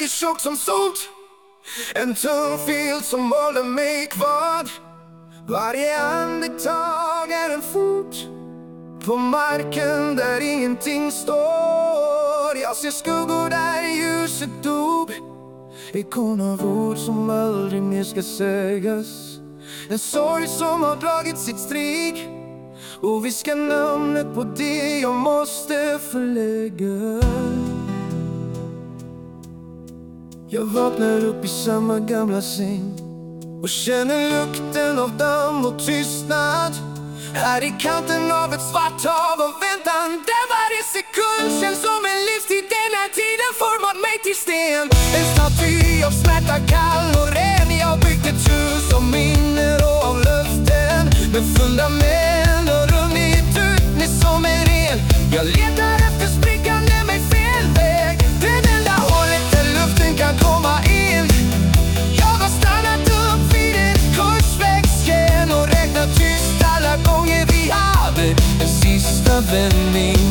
tjock som sot. En tung filt som håller mig kvar. Varje andetag är en fot på marken där ingenting står. Jag ser skuggor där ljuset dog. Ikon av ord som aldrig mer ska sägas. En sorg som har dragit sitt strig och viskar namnet på det jag måste förlägga. Jag vaknar upp i samma gamla säng och känner lukten av damm och tystnad. Här i kanten av ett svart hav av väntan, där varje sekund känns som en livstid. Den här tiden format mig till sten. En staty av smärta, kall och ren. Jag byggt ett hus av minnen och av löften, men fundament har runnit ut, ni som är ren. Jag letar efter sprickan, är mig fel väg. Den enda hålet där luften kan komma in. Jag har stannat upp vid ett korsvägsken och räknat tyst alla gånger vi hade en sista vändning.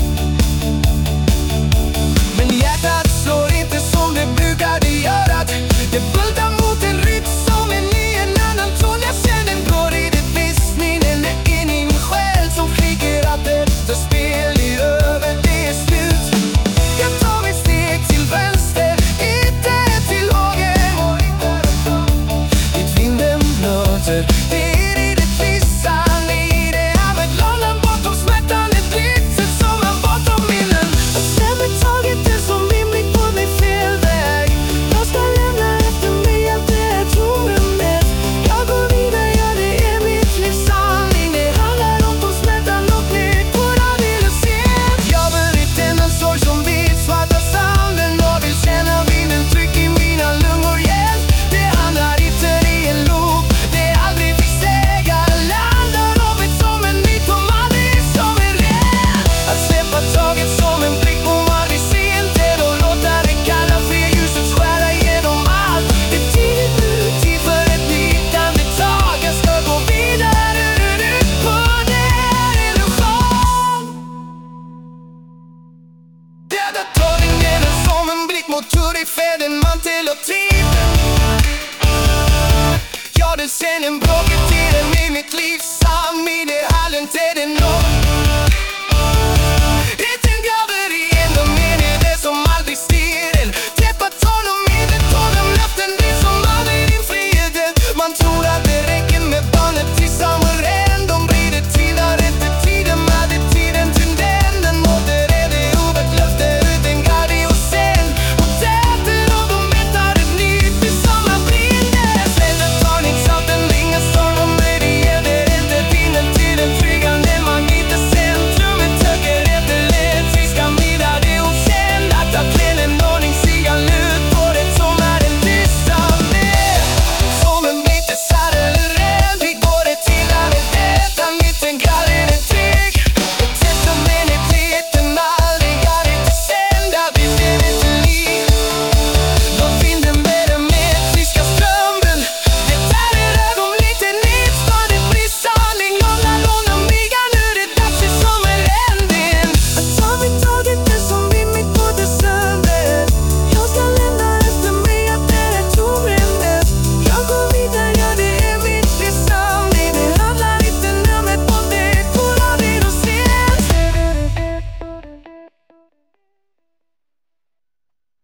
Men hjärtat slår inte som det brukade göra. Det bultar mot en rytm som är ny, en annan ton. Jag känner en går i det viskningen in i min själ som skriker att detta spel är över, det är slut. Jag tar mig steg till vänster, inte till höger, dit vinden blöter. Det är i det vissan, i det havet, långt bortom smärtan. Ett lyxet som en bortom minnen. Och stämmer taget det som rimligt på mig fel väg. Jag ska lämna efter mig allt det här tomrummet. Jag går vidare, ja det är mitt livs sanning. Det handlar om smärtan och nytt på radiolyset. Jag burit denna sorg som vid svarta sanden och vill känna vinden tryck i mina lungor igen. Det handlar inte i en loop, det aldrig fick säga. Landar av ett som en nytt om aldrig som en ren. Att släppa taget som en blick på aldrig se en del och låta det kalla flerljuset skära igenom allt. Det är tidigt nu, tid för ett nytt andetag. Jag ska gå vidare ut på den illusion. Döda tagningen är som en blick mot Turifed, en mantel och tid. Ja, det sen en bråket tiden i mitt liv.